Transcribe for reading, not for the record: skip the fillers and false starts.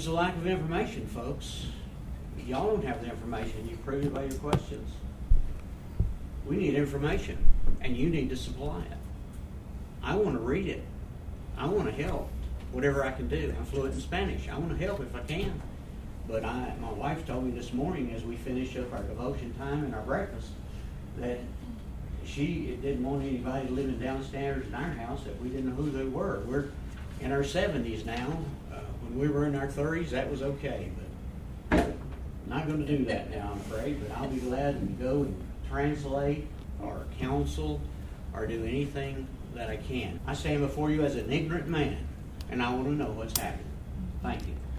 It's a lack of information, folks. Y'all don't have the information. You prove it by your questions. We need information, and you need to supply it. I want to read it. I want to help whatever I can do. I'm fluent in Spanish. I want to help if I can. But my wife told me this morning as we finished up our devotion time and our breakfast that she didn't want anybody living downstairs in our house that we didn't know who they were. We're in our 70s now. When we were in our 30s, that was okay. But I'm not going to do that now, I'm afraid. But I'll be glad to go and translate or counsel or do anything that I can. I stand before you as an ignorant man, and I want to know what's happening. Thank you.